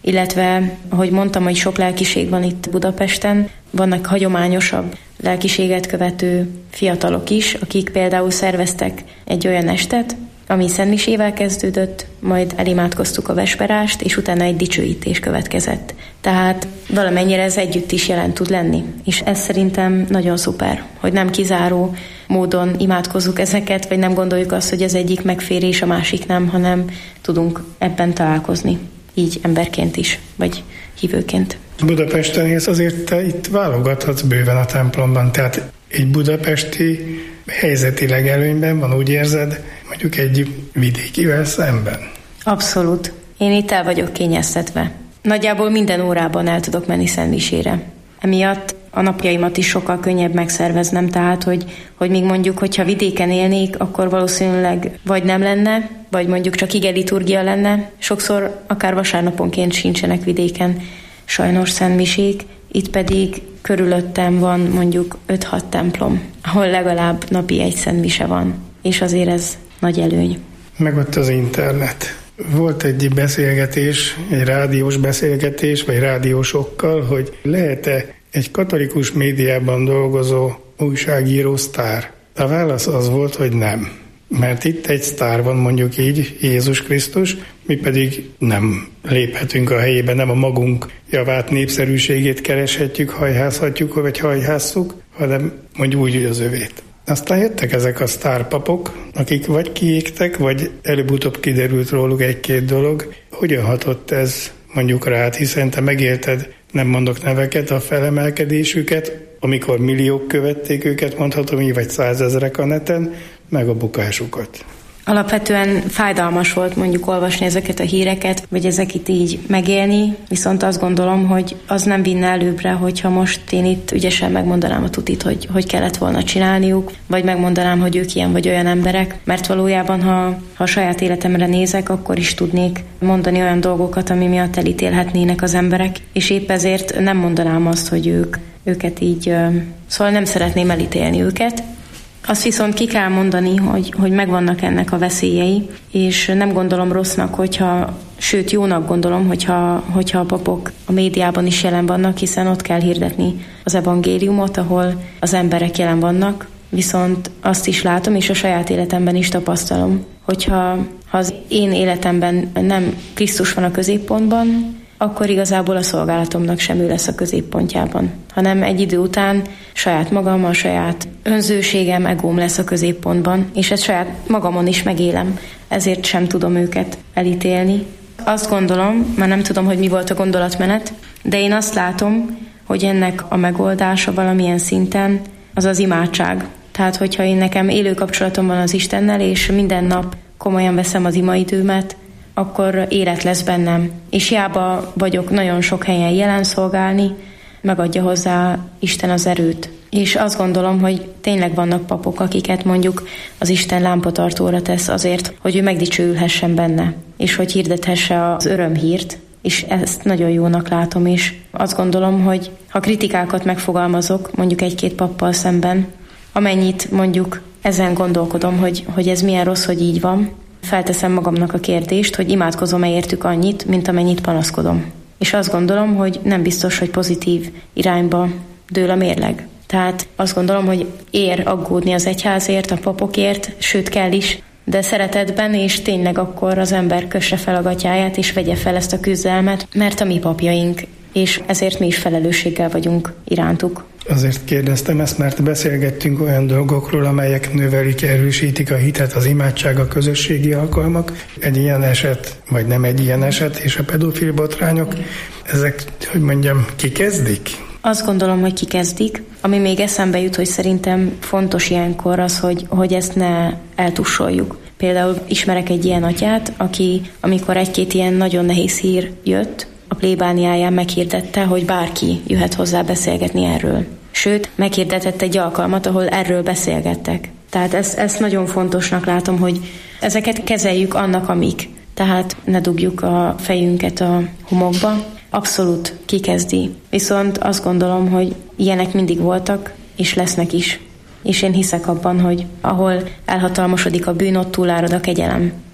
Speaker 13: illetve, ahogy mondtam, hogy sok lelkiség van itt Budapesten, vannak hagyományosabb lelkiséget követő fiatalok is, akik például szerveztek egy olyan estet, ami szentmisével kezdődött, majd elimádkoztuk a vesperást, és utána egy dicsőítés következett. Tehát valamennyire ez együtt is jelen tud lenni. És ez szerintem nagyon szuper, hogy nem kizáró módon imádkozzuk ezeket, vagy nem gondoljuk azt, hogy az egyik megfér és a másik nem, hanem tudunk ebben találkozni. Így emberként is, vagy hívőként.
Speaker 12: Budapesten élsz, azért te itt válogathatsz bőven a templomban, tehát egy budapesti helyzetileg előnyben van, úgy érzed, mondjuk egy vidékivel szemben?
Speaker 13: Abszolút. Én itt el vagyok kényeztetve. Nagyjából minden órában el tudok menni szentmisére. Emiatt a napjaimat is sokkal könnyebb megszerveznem, tehát, hogy, hogy még mondjuk, hogyha vidéken élnék, akkor valószínűleg vagy nem lenne, vagy mondjuk csak ige liturgia lenne. Sokszor akár vasárnaponként sincsenek vidéken sajnos szentmisék, itt pedig körülöttem van mondjuk öt-hat templom, ahol legalább napi egy szentmise van, és azért ez nagy előny.
Speaker 12: Meg ott az internet. Volt egy beszélgetés, egy rádiós beszélgetés, vagy rádiósokkal, hogy lehet-e egy katolikus médiában dolgozó újságíró sztár? A válasz az volt, hogy nem. Mert itt egy sztár van, mondjuk így, Jézus Krisztus, mi pedig nem léphetünk a helyébe, nem a magunk javát, népszerűségét kereshetjük, hajházhatjuk, vagy hajhásszuk, hanem mondjuk úgy, hogy az övét. Aztán jöttek ezek a sztárpapok, akik vagy kiégtek, vagy előbb-utóbb kiderült róluk egy-két dolog. Hogyan hatott ez mondjuk rád, hiszen te megélted, nem mondok neveket, a felemelkedésüket, amikor milliók követték őket, mondhatom így, vagy százezrek a neten, meg a bukásukat.
Speaker 13: Alapvetően fájdalmas volt mondjuk olvasni ezeket a híreket, vagy ezeket így megélni, viszont azt gondolom, hogy az nem vinne előbbre, hogyha most én itt ügyesen megmondanám a tutit, hogy hogy kellett volna csinálniuk, vagy megmondanám, hogy ők ilyen vagy olyan emberek, mert valójában, ha, ha a saját életemre nézek, akkor is tudnék mondani olyan dolgokat, ami miatt elítélhetnének az emberek, és épp ezért nem mondanám azt, hogy ők, őket így, szóval nem szeretném elítélni őket. Azt viszont ki kell mondani, hogy, hogy megvannak ennek a veszélyei, és nem gondolom rossznak, hogyha, sőt jónak gondolom, hogyha, hogyha a papok a médiában is jelen vannak, hiszen ott kell hirdetni az evangéliumot, ahol az emberek jelen vannak, viszont azt is látom, és a saját életemben is tapasztalom, hogyha ha az én életemben nem Krisztus van a középpontban, akkor igazából a szolgálatomnak sem ő lesz a középpontjában, hanem egy idő után saját magam, a saját önzőségem, egóm lesz a középpontban, és ezt saját magamon is megélem, ezért sem tudom őket elítélni. Azt gondolom, már nem tudom, hogy mi volt a gondolatmenet, de én azt látom, hogy ennek a megoldása valamilyen szinten az az imádság. Tehát, hogyha én nekem élő kapcsolatom van az Istennel, és minden nap komolyan veszem az imaidőmet, akkor élet lesz bennem. És hiába vagyok nagyon sok helyen jelen szolgálni, megadja hozzá Isten az erőt. És azt gondolom, hogy tényleg vannak papok, akiket mondjuk az Isten lámpatartóra tesz azért, hogy ő megdicsőülhessen benne, és hogy hirdethesse az örömhírt, és ezt nagyon jónak látom, és azt gondolom, hogy ha kritikákat megfogalmazok, mondjuk egy-két pappal szemben, amennyit mondjuk ezen gondolkodom, hogy, hogy ez milyen rossz, hogy így van, felteszem magamnak a kérdést, hogy imádkozom-e értük annyit, mint amennyit panaszkodom. És azt gondolom, hogy nem biztos, hogy pozitív irányba dől a mérleg. Tehát azt gondolom, hogy ér aggódni az egyházért, a papokért, sőt kell is, de szeretetben, és tényleg akkor az ember kösse fel a gatyáját, és vegye fel ezt a küzdelmet, mert a mi papjaink, és ezért mi is felelősséggel vagyunk irántuk.
Speaker 12: Azért kérdeztem ezt, mert beszélgettünk olyan dolgokról, amelyek növelik, erősítik a hitet, az imádság, a közösségi alkalmak. Egy ilyen eset, vagy nem egy ilyen eset, és a pedofil botrányok, ezek, hogy mondjam, kikezdik?
Speaker 13: Azt gondolom, hogy kikezdik. Ami még eszembe jut, hogy szerintem fontos ilyenkor az, hogy, hogy ezt ne eltussoljuk. Például ismerek egy ilyen atyát, aki, amikor egy-két ilyen nagyon nehéz hír jött, a plébániáján meghirdette, hogy bárki jöhet hozzá beszélgetni erről. Sőt, meghirdetett egy alkalmat, ahol erről beszélgettek. Tehát ezt, ezt nagyon fontosnak látom, hogy ezeket kezeljük annak, amik. Tehát ne dugjuk a fejünket a homokba. Abszolút kikezdi. Viszont azt gondolom, hogy ilyenek mindig voltak, és lesznek is. És én hiszek abban, hogy ahol elhatalmasodik a bűn, ott túlárad a kegyelem.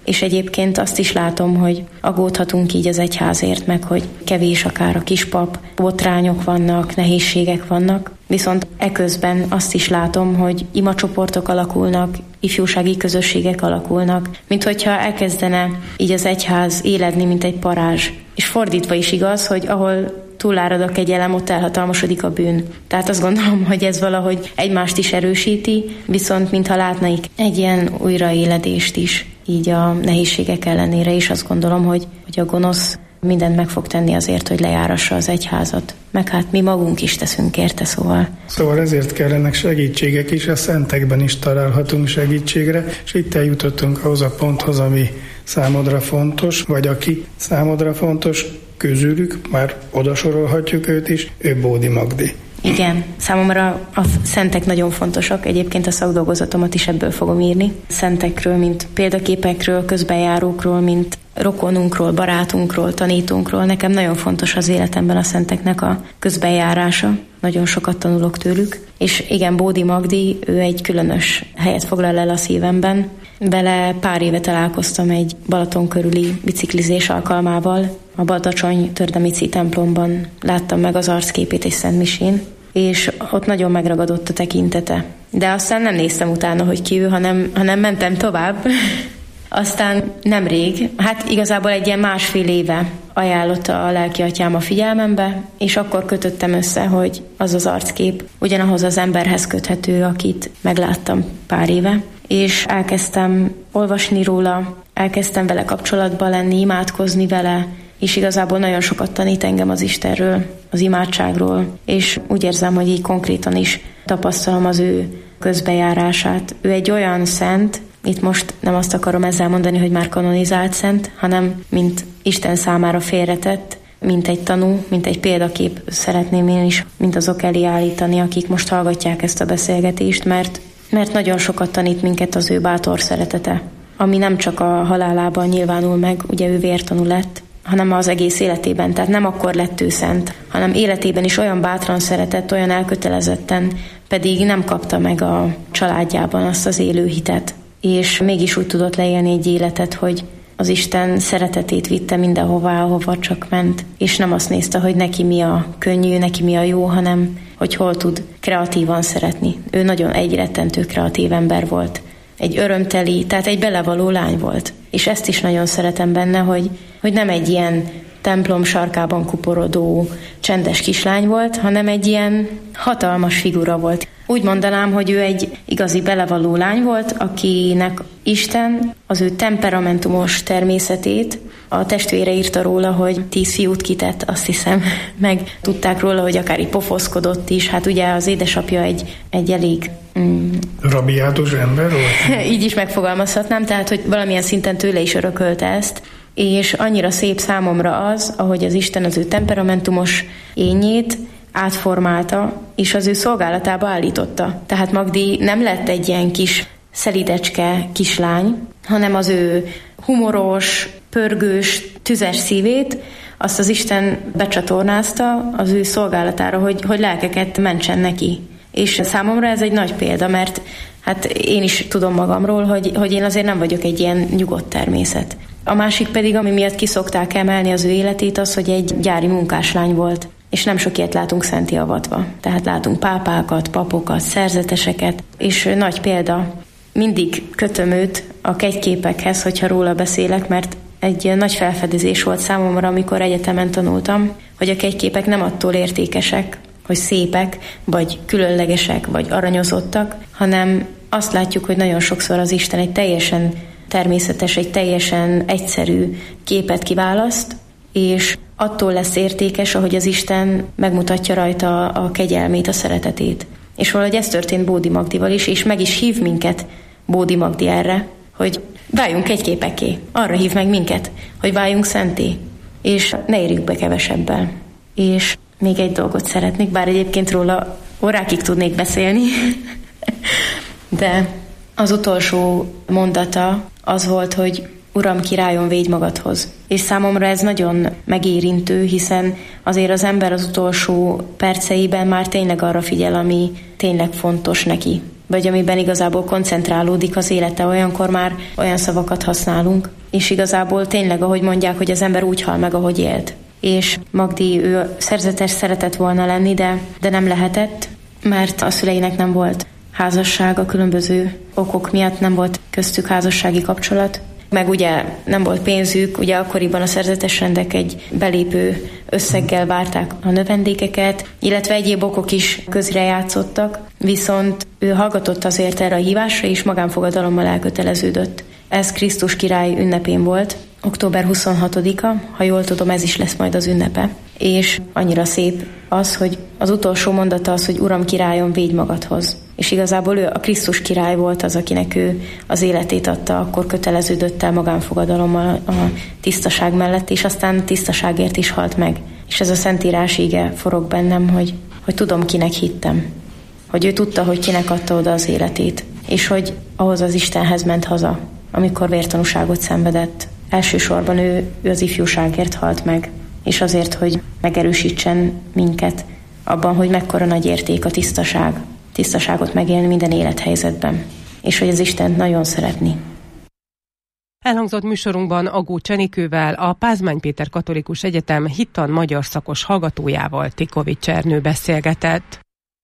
Speaker 13: És egyébként azt is látom, hogy aggódhatunk így az egyházért, meg hogy kevés akár a kispap, botrányok vannak, nehézségek vannak. Viszont eközben azt is látom, hogy imacsoportok alakulnak, ifjúsági közösségek alakulnak, mint hogyha elkezdene így az egyház éledni, mint egy parázs. És fordítva is igaz, hogy ahol túlárad a kegyelem, ott elhatalmasodik a bűn. Tehát azt gondolom, hogy ez valahogy egymást is erősíti, viszont mintha látnaik egy ilyen újraéledést is, így a nehézségek ellenére is azt gondolom, hogy, hogy a gonosz mindent meg fog tenni azért, hogy lejárassa az egyházat. Meg hát mi magunk is teszünk érte, szóval.
Speaker 12: Szóval ezért kellenek segítségek is, a szentekben is találhatunk segítségre, és itt eljutottunk ahhoz a ponthoz, ami számodra fontos, vagy aki számodra fontos, közülük, már odasorolhatjuk őt is, ő Bódi Magdi.
Speaker 13: Igen, számomra a szentek nagyon fontosak, egyébként a szakdolgozatomat is ebből fogom írni. Szentekről, mint példaképekről, közbenjárókról, mint rokonunkról, barátunkról, tanítunkról. Nekem nagyon fontos az életemben a szenteknek a közbenjárása. Nagyon sokat tanulok tőlük. És igen, Bódi Magdi, ő egy különös helyet foglal el a szívemben. Vele pár éve találkoztam egy Balaton körüli biciklizés alkalmával. A Badacsony Tördemici templomban láttam meg az arcképét egy szentmisén, és ott nagyon megragadott a tekintete. De aztán nem néztem utána, hogy ki ő, hanem, hanem mentem tovább. Aztán nemrég, hát igazából egy ilyen másfél éve ajánlotta a lelkiatyám a figyelmembe, és akkor kötöttem össze, hogy az az arckép ugyanahoz az emberhez köthető, akit megláttam pár éve. És elkezdtem olvasni róla, elkezdtem vele kapcsolatban lenni, imádkozni vele, és igazából nagyon sokat tanít engem az Istenről, az imádságról, és úgy érzem, hogy így konkrétan is tapasztalom az ő közbejárását. Ő egy olyan szent, itt most nem azt akarom ezzel mondani, hogy már kanonizált szent, hanem mint Isten számára félretett, mint egy tanú, mint egy példakép szeretném én is, mint azok elé állítani, akik most hallgatják ezt a beszélgetést, mert, mert nagyon sokat tanít minket az ő bátor szeretete, ami nem csak a halálában nyilvánul meg, ugye ő vértanú lett, hanem az egész életében, tehát nem akkor lett ő szent, hanem életében is olyan bátran szeretett, olyan elkötelezetten, pedig nem kapta meg a családjában azt az élő hitet, és mégis úgy tudott leélni egy életet, hogy az Isten szeretetét vitte mindenhová, ahova csak ment, és nem azt nézte, hogy neki mi a könnyű, neki mi a jó, hanem hogy hol tud kreatívan szeretni. Ő nagyon egy rettentő kreatív ember volt. Egy örömteli, tehát egy belevaló lány volt. És ezt is nagyon szeretem benne, hogy, hogy nem egy ilyen templom sarkában kuporodó, csendes kislány volt, hanem egy ilyen hatalmas figura volt. Úgy mondanám, hogy ő egy igazi belevaló lány volt, akinek Isten az ő temperamentumos természetét, a testvére írta róla, hogy tíz fiút kitett, azt hiszem, meg tudták róla, hogy akár így pofoszkodott is. Hát ugye az édesapja egy, egy elég... Mm,
Speaker 12: rabiátus ember volt?
Speaker 13: Így is megfogalmazhatnám, tehát, hogy valamilyen szinten tőle is örökölte ezt. És annyira szép számomra az, ahogy az Isten az ő temperamentumos énjét átformálta, és az ő szolgálatába állította. Tehát Magdi nem lett egy ilyen kis szelidecske kislány, hanem az ő humoros, pörgős, tüzes szívét, azt az Isten becsatornázta az ő szolgálatára, hogy, hogy lelkeket mentsen neki. És számomra ez egy nagy példa, mert hát én is tudom magamról, hogy, hogy én azért nem vagyok egy ilyen nyugodt természet. A másik pedig, ami miatt kiszokták emelni az ő életét, az, hogy egy gyári munkáslány volt. És nem sok ilyet látunk szentté avatva. Tehát látunk pápákat, papokat, szerzeteseket, és nagy példa. Mindig kötöm őt a kegyképekhez, hogyha róla beszélek, mert egy nagy felfedezés volt számomra, amikor egyetemen tanultam, hogy a kegyképek nem attól értékesek, hogy szépek, vagy különlegesek, vagy aranyozottak, hanem azt látjuk, hogy nagyon sokszor az Isten egy teljesen természetes, egy teljesen egyszerű képet kiválaszt, és attól lesz értékes, ahogy az Isten megmutatja rajta a kegyelmét, a szeretetét. És valahogy ez történt Bódi Magdival is, és meg is hív minket Bódi Magdi erre, hogy váljunk kegyképeké. Arra hív meg minket, hogy váljunk szenté, és ne érjük be kevesebbel. És még egy dolgot szeretnék, bár egyébként róla órákig tudnék beszélni, de az utolsó mondata az volt, hogy Uram, királyom, védj magadhoz. És számomra ez nagyon megérintő, hiszen azért az ember az utolsó perceiben már tényleg arra figyel, ami tényleg fontos neki. vagy amiben igazából koncentrálódik az élete, olyankor már olyan szavakat használunk, és igazából tényleg, ahogy mondják, hogy az ember úgy hal meg, ahogy élt. És Magdi, ő szerzetes szeretett volna lenni, de, de nem lehetett, mert a szüleinek nem volt házasság, a különböző okok miatt nem volt köztük házassági kapcsolat, meg ugye nem volt pénzük, ugye akkoriban a szerzetes rendek egy belépő összeggel várták a növendékeket, illetve egyéb okok is közrejátszottak, viszont ő hallgatott azért erre a hívásra, és magánfogadalommal elköteleződött. Ez Krisztus király ünnepén volt, október huszonhatodika, ha jól tudom, ez is lesz majd az ünnepe. És annyira szép az, hogy az utolsó mondata az, hogy Uram, királyom, védj magadhoz. És igazából ő a Krisztus király volt az, akinek ő az életét adta, akkor köteleződött el magánfogadalommal a tisztaság mellett, és aztán tisztaságért is halt meg. És ez a Szentírás íge forog bennem, hogy, hogy tudom, kinek hittem. Hogy ő tudta, hogy kinek adta oda az életét. És hogy ahhoz az Istenhez ment haza, amikor vértanúságot szenvedett. Elsősorban ő, ő az ifjúságért halt meg, és azért, hogy megerősítsen minket abban, hogy mekkora nagy érték a tisztaság, tisztaságot megélni minden élethelyzetben, és hogy az Istent nagyon szeretni.
Speaker 7: Elhangzott műsorunkban Agó Csenikővel, a Pázmány Péter Katolikus Egyetem hittan magyar szakos hallgatójával Tikovics Ernő beszélgetett.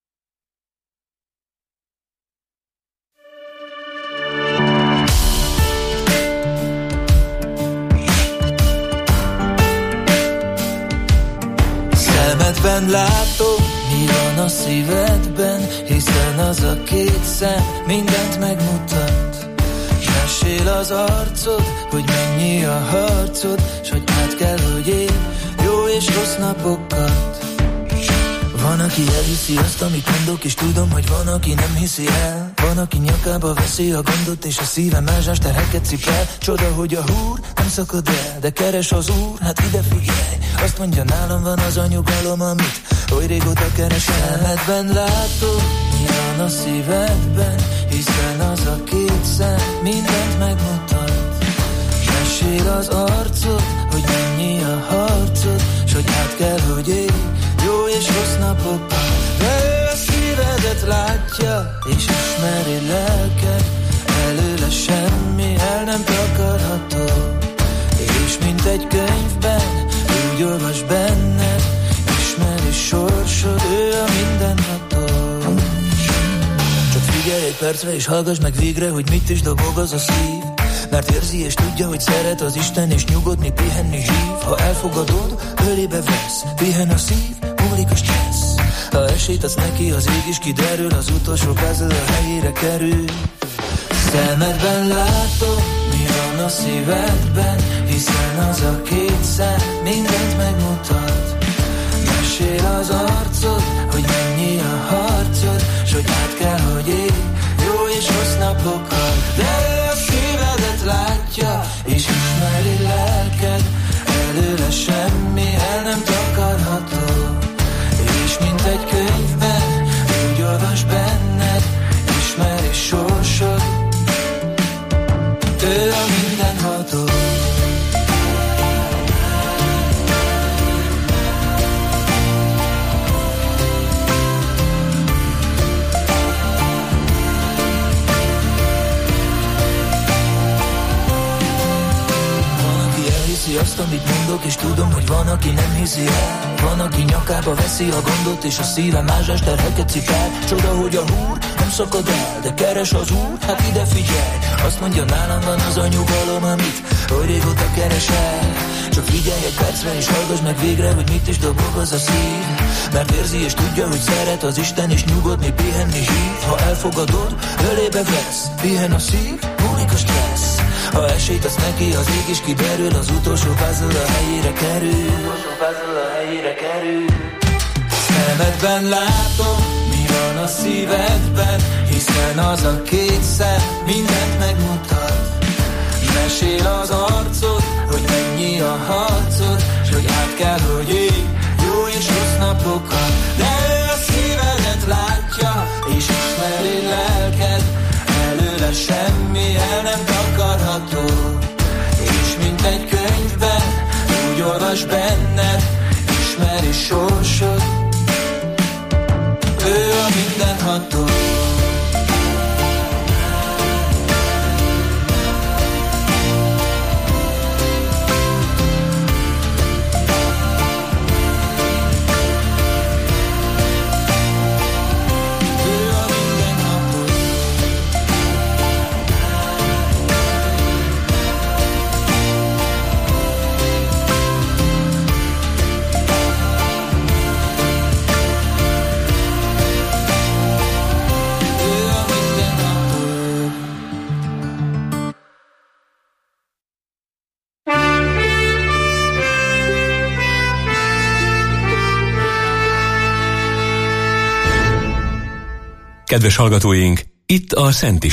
Speaker 14: Szemedben látom, mi van a szívedben, hiszen az a két szem mindent megmutat. Mesél az arcod, hogy mennyi a harcod, s hogy át kell, hogy élj jó és rossz napokat. Van, aki elhiszi azt, amit mondok, és tudom, hogy van, aki nem hiszi el. Van, aki nyakába veszi a gondot, és a szíve mázsás terheket cipel. Csoda, hogy a húr nem szakad el, de keres az Úr, hát ide figyelj. Azt mondja, nálam van az a nyugalom, amit oly régóta keresel. Szemedben látom, mi van a szívedben, hiszen az a két szem mindent megmutat. Mesél az arcod, hogy mennyi a harcod, s hogy át kell, hogy élj jó és rossz napokat. De ő a szívedet látja, és ismeri lelked, előle semmi el nem takarható. És mint egy könyvben, úgy olvas benned, ismeri sorsod, ő a mindenható. Csak figyelj egy percre, és hallgass meg végre, hogy mit is dobog az a szív. Mert érzi és tudja, hogy szeret az Isten, és nyugodni, pihenni hív. Ha elfogadod, ölébe vesz, pihen a szív, múlik a stressz. Ha esélyt adsz neki, az ég is kiderül, az utolsó puzzle a helyére kerül. Szemedben látom, mi van a szívedben, hiszen az a két szem mindent megmutat. Mesél az arcod, hogy mennyi a harcod, s hogy át kell, hogy élj jó és rossz napokat. De ő a szívedet látja, és ismeri lelked, előle semmi el nem takarható. És mint egy könyvben, úgy olvas benned, ismeri sorsod, ő a mindenható. Azt, amit mondok, és tudom, hogy van, aki nem hiszi el. Van, aki nyakába veszi a gondot, és a szíve mázsás terheket cipel. Csoda, hogy a húr nem szakad el, de keres az Úr, hát ide figyelj. Azt mondja, nálam van az a nyugalom, amit oly régóta keresel. Csak figyelj egy percre, és hallgass meg végre, hogy mit is dobog az a szív. Mert érzi és tudja, hogy szeret az Isten, és nyugodni, pihenni hív. Ha elfogadod, ölébe vesz, pihen a szív, múlik a stressz. Ha esélyt adsz neki, az ég is kiderül, az utolsó puzzle a helyére kerül. Utolsó puzzle a helyére kerül. Szemedben látom, mi van a szívedben, hiszen az a két szem mindent megmutat. Mesél az arcod, hogy mennyi a harcod, s hogy át kell, hogy élj jó és rossz napokat. De ő a szívedet látja, és ismeri lelked, előle semmi el nem takarható. És mint egy könyvben, úgy olvas benned, ismeri sorsod, ő a mindenható.
Speaker 11: Kedves hallgatóink, itt a Szent